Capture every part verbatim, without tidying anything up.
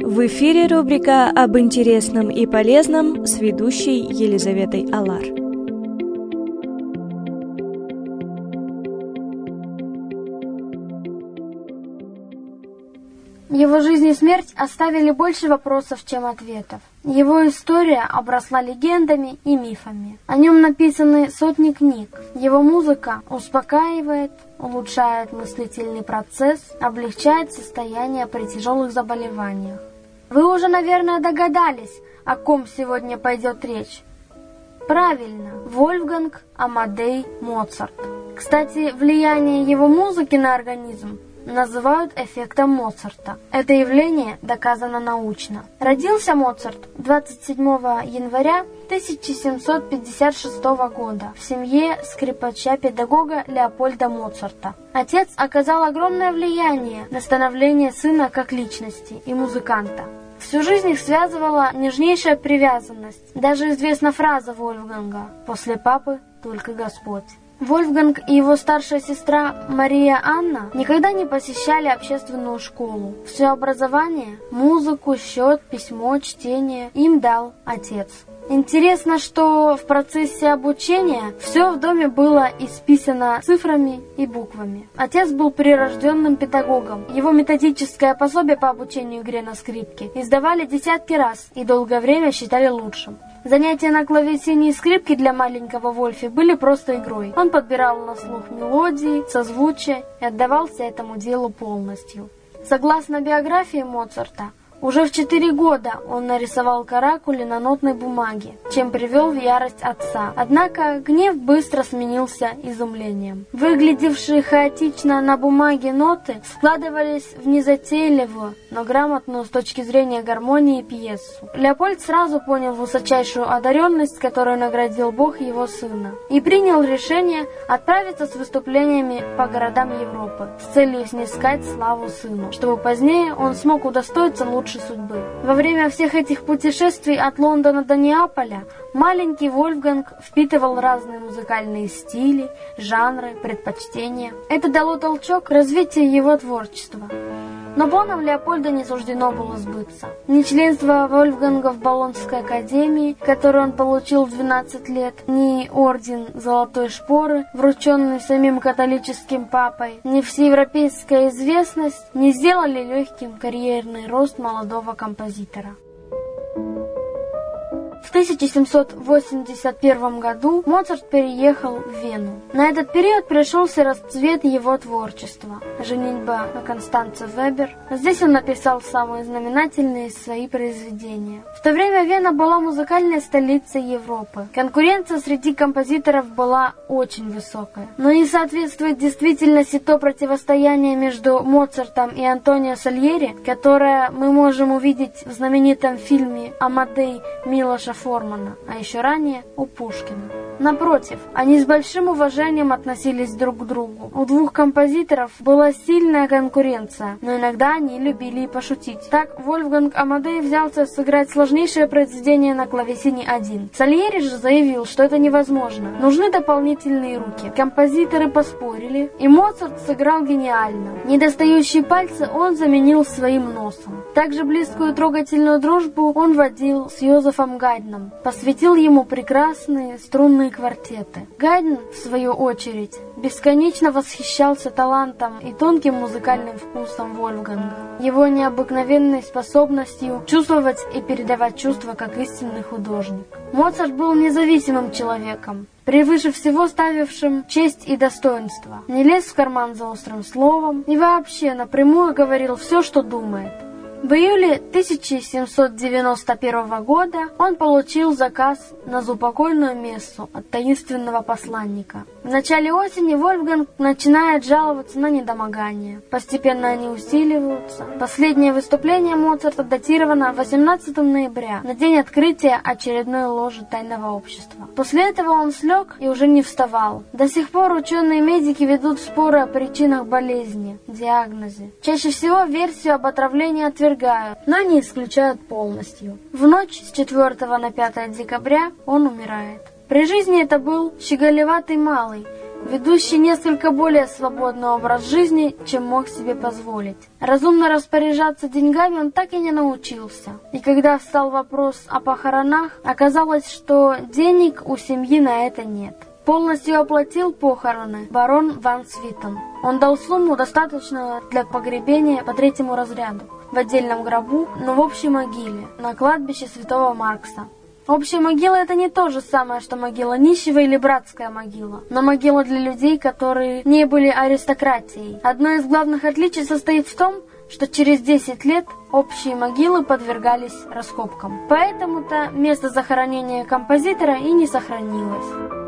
В эфире рубрика «Об интересном и полезном» с ведущей Елизаветой Алар. Его жизнь и смерть оставили больше вопросов, чем ответов. Его история обросла легендами и мифами. О нем написаны сотни книг. Его музыка успокаивает, улучшает мыслительный процесс, облегчает состояние при тяжелых заболеваниях. Вы уже, наверное, догадались, о ком сегодня пойдет речь. Правильно, Вольфганг Амадей Моцарт. Кстати, влияние его музыки на организм называют эффектом Моцарта. Это явление доказано научно. Родился Моцарт двадцать седьмого января тысяча семьсот пятьдесят шестого года в семье скрипача-педагога Леопольда Моцарта. Отец оказал огромное влияние на становление сына как личности и музыканта. Всю жизнь их связывала нежнейшая привязанность. Даже известна фраза Вольфганга: «После папы только Господь». Вольфганг и его старшая сестра Мария Анна никогда не посещали общественную школу. Все образование, музыку, счет, письмо, чтение им дал отец. Интересно, что в процессе обучения все в доме было исписано цифрами и буквами. Отец был прирожденным педагогом. Его методическое пособие по обучению игре на скрипке издавали десятки раз и долгое время считали лучшим. Занятия на клавесине и скрипке для маленького Вольфи были просто игрой. Он подбирал на слух мелодии, созвучия и отдавался этому делу полностью. Согласно биографии Моцарта, уже в четыре года он нарисовал каракули на нотной бумаге, чем привел в ярость отца. Однако гнев быстро сменился изумлением. Выглядевшие хаотично на бумаге ноты складывались в незатейливую, но грамотную с точки зрения гармонии пьесу. Леопольд сразу понял высочайшую одаренность, которую наградил Бог его сына, и принял решение отправиться с выступлениями по городам Европы с целью снискать славу сыну, чтобы позднее он смог удостоиться лучшей судьбы. Во время всех этих путешествий от Лондона до Неаполя маленький Вольфганг впитывал разные музыкальные стили, жанры, предпочтения. Это дало толчок к развитию его творчества. Но планам Леопольда не суждено было сбыться. Ни членство Вольфганга в Болонской академии, которую он получил в двенадцать лет, ни орден Золотой Шпоры, врученный самим католическим папой, ни всеевропейская известность не сделали легким карьерный рост молодого композитора. В тысяча семьсот восемьдесят первом году Моцарт переехал в Вену. На этот период пришелся расцвет его творчества. «Женитьба на Констанце Вебер». Здесь он написал самые знаменательные свои произведения. В то время Вена была музыкальной столицей Европы. Конкуренция среди композиторов была очень высокая. Но не соответствует действительности то противостояние между Моцартом и Антонио Сальери, которое мы можем увидеть в знаменитом фильме «Амадей» Милоша Формана, а еще ранее у Пушкина. Напротив, они с большим уважением относились друг к другу. У двух композиторов была сильная конкуренция, но иногда они любили и пошутить. Так Вольфганг Амадей взялся сыграть сложнейшее произведение на клавесине один. Сальери же заявил, что это невозможно. Нужны дополнительные руки. Композиторы поспорили, и Моцарт сыграл гениально. Недостающие пальцы он заменил своим носом. Также близкую трогательную дружбу он водил с Йозефом Гайдном, посвятил ему прекрасные струнные квартеты. Гайдн, в свою очередь, бесконечно восхищался талантом и тонким музыкальным вкусом Вольфганга, его необыкновенной способностью чувствовать и передавать чувства как истинный художник. Моцарт был независимым человеком, превыше всего ставившим честь и достоинство, не лез в карман за острым словом и вообще напрямую говорил все, что думает. В июле тысяча семьсот девяносто первого года он получил заказ на заупокойную мессу от таинственного посланника. В начале осени Вольфганг начинает жаловаться на недомогание. Постепенно они усиливаются. Последнее выступление Моцарта датировано восемнадцатого ноября, на день открытия очередной ложи тайного общества. После этого он слег и уже не вставал. До сих пор ученые-медики ведут споры о причинах болезни, диагнозе. Чаще всего версию об отравлении отвергают, но не исключают полностью. В ночь с четвёртого на пятое декабря он умирает. При жизни это был щеголеватый малый, ведущий несколько более свободный образ жизни, чем мог себе позволить. Разумно распоряжаться деньгами он так и не научился. И когда встал вопрос о похоронах, оказалось, что денег у семьи на это нет. Полностью оплатил похороны барон ван Свитен. Он дал сумму, достаточную для погребения по третьему разряду, в отдельном гробу, но в общей могиле, на кладбище Святого Маркса. Общая могила — это не то же самое, что могила нищего или братская могила, но могила для людей, которые не были аристократией. Одно из главных отличий состоит в том, что через десять лет общие могилы подвергались раскопкам. Поэтому-то место захоронения композитора и не сохранилось.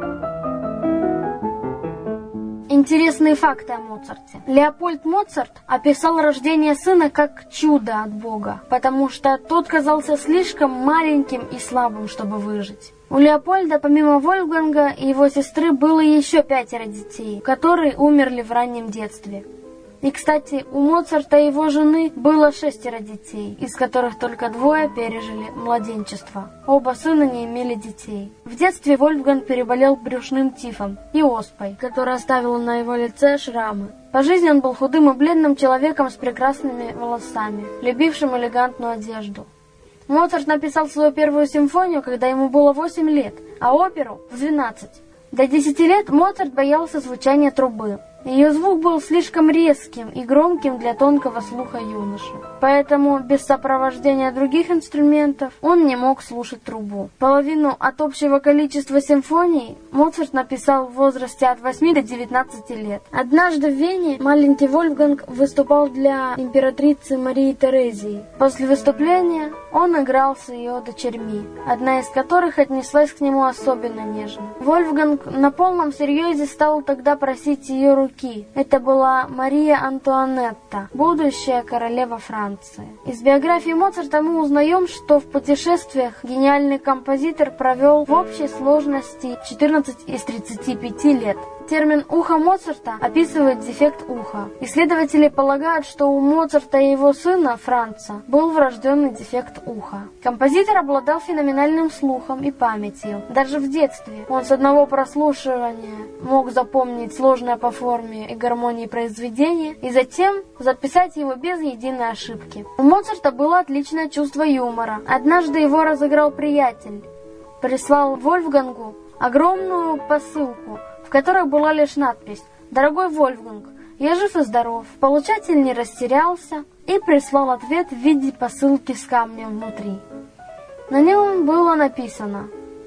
Интересные факты о Моцарте. Леопольд Моцарт описал рождение сына как чудо от Бога, потому что тот казался слишком маленьким и слабым, чтобы выжить. У Леопольда, помимо Вольфганга и его сестры, было еще пятеро детей, которые умерли в раннем детстве. И, кстати, у Моцарта и его жены было шестеро детей, из которых только двое пережили младенчество. Оба сына не имели детей. В детстве Вольфганг переболел брюшным тифом и оспой, которая оставила на его лице шрамы. По жизни он был худым и бледным человеком с прекрасными волосами, любившим элегантную одежду. Моцарт написал свою первую симфонию, когда ему было восемь лет, а оперу — в двенадцать. До десяти лет Моцарт боялся звучания трубы. Ее звук был слишком резким и громким для тонкого слуха юноши. Поэтому без сопровождения других инструментов он не мог слушать трубу. Половину от общего количества симфоний Моцарт написал в возрасте от восьми до девятнадцати лет. Однажды в Вене маленький Вольфганг выступал для императрицы Марии Терезии. После выступления он играл с ее дочерьми, одна из которых отнеслась к нему особенно нежно. Вольфганг на полном серьезе стал тогда просить ее руки. Это была Мария Антуанетта, будущая королева Франции. Из биографии Моцарта мы узнаем, что в путешествиях гениальный композитор провел в общей сложности четырнадцать из тридцати пяти лет. Термин «ухо Моцарта» описывает дефект уха. Исследователи полагают, что у Моцарта и его сына Франца был врожденный дефект уха. Композитор обладал феноменальным слухом и памятью. Даже в детстве он с одного прослушивания мог запомнить сложное по форме и гармонии произведение и затем записать его без единой ошибки. У Моцарта было отличное чувство юмора. Однажды его разыграл приятель. Прислал Вольфгангу огромную посылку, в которой была лишь надпись «Дорогой Вольфганг, я жив и здоров». Получатель не растерялся и прислал ответ в виде посылки с камнем внутри. На нем было написано: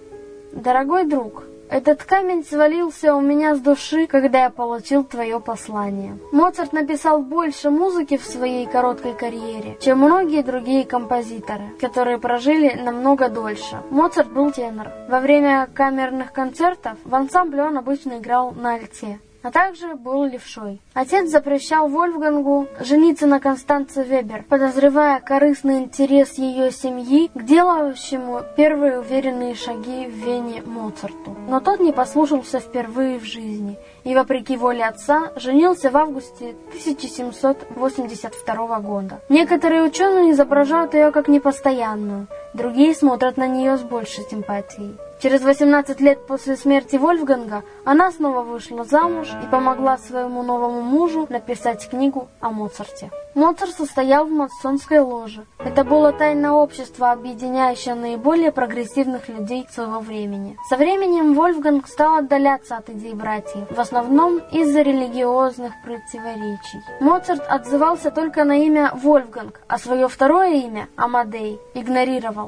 «Дорогой друг, этот камень свалился у меня с души, когда я получил твое послание». Моцарт написал больше музыки в своей короткой карьере, чем многие другие композиторы, которые прожили намного дольше. Моцарт был тенор. Во время камерных концертов в ансамбле он обычно играл на альте, а также был левшой. Отец запрещал Вольфгангу жениться на Констанце Вебер, подозревая корыстный интерес ее семьи к делающему первые уверенные шаги в Вене Моцарту. Но тот не послушался впервые в жизни и, вопреки воле отца, женился в августе тысяча семьсот восемьдесят второго года. Некоторые ученые изображают ее как непостоянную, другие смотрят на нее с большей симпатией. Через восемнадцать лет после смерти Вольфганга она снова вышла замуж и помогла своему новому мужу написать книгу о Моцарте. Моцарт состоял в масонской ложе. Это было тайное общество, объединяющее наиболее прогрессивных людей своего времени. Со временем Вольфганг стал отдаляться от идей братьев, в основном из-за религиозных противоречий. Моцарт отзывался только на имя Вольфганг, а свое второе имя, Амадей, игнорировал.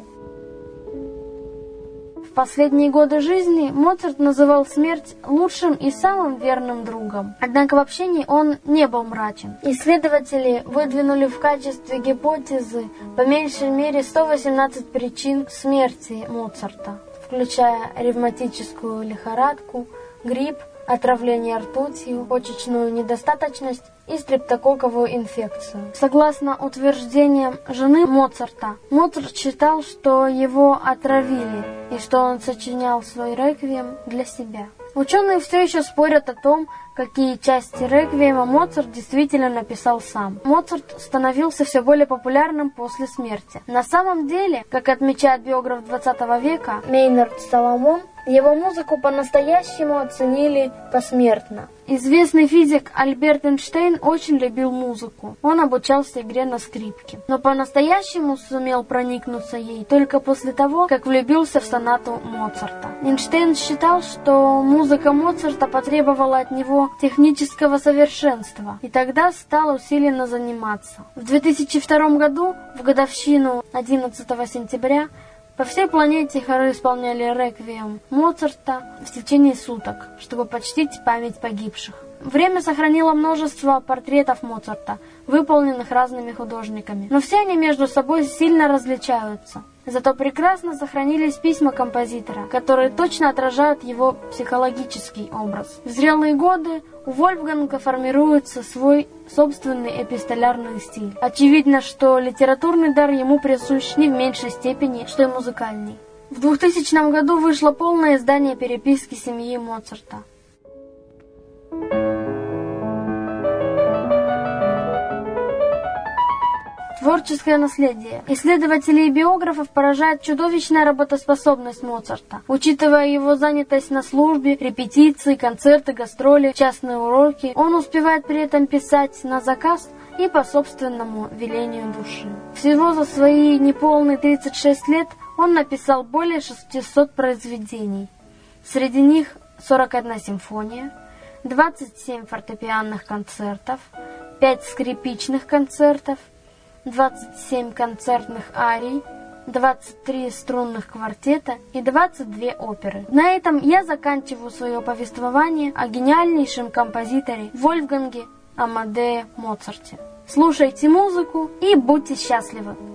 В последние годы жизни Моцарт называл смерть лучшим и самым верным другом. Однако в общении он не был мрачен. Исследователи выдвинули в качестве гипотезы по меньшей мере сто восемнадцать причин смерти Моцарта, включая ревматическую лихорадку, грипп, отравление ртутью, почечную недостаточность и стрептококковую инфекцию. Согласно утверждениям жены Моцарта, Моцарт считал, что его отравили и что он сочинял свой реквием для себя. Ученые все еще спорят о том, какие части реквиема Моцарт действительно написал сам. Моцарт становился все более популярным после смерти. На самом деле, как отмечает биограф двадцатого века Мейнард Соломон, его музыку по-настоящему оценили посмертно. Известный физик Альберт Эйнштейн очень любил музыку. Он обучался игре на скрипке. Но по-настоящему сумел проникнуться ей только после того, как влюбился в сонату Моцарта. Эйнштейн считал, что музыка Моцарта потребовала от него технического совершенства, и тогда стал усиленно заниматься. В две тысячи втором году, в годовщину одиннадцатого сентября, по всей планете хоры исполняли реквием Моцарта в течение суток, чтобы почтить память погибших. Время сохранило множество портретов Моцарта, выполненных разными художниками, но все они между собой сильно различаются. Зато прекрасно сохранились письма композитора, которые точно отражают его психологический образ. В зрелые годы у Вольфганга формируется свой собственный эпистолярный стиль. Очевидно, что литературный дар ему присущ не в меньшей степени, что и музыкальный. В двухтысячном году вышло полное издание переписки семьи Моцарта. Творческое наследие. Исследователей и биографов поражает чудовищная работоспособность Моцарта. Учитывая его занятость на службе, репетиции, концерты, гастроли, частные уроки, он успевает при этом писать на заказ и по собственному велению души. Всего за свои неполные тридцать шесть лет он написал более шестисот произведений. Среди них сорок одна симфония, двадцать семь фортепианных концертов, пять скрипичных концертов, двадцать семь концертных арий, двадцать три струнных квартета и двадцать две оперы. На этом я заканчиваю свое повествование о гениальнейшем композиторе Вольфганге Амадее Моцарте. Слушайте музыку и будьте счастливы!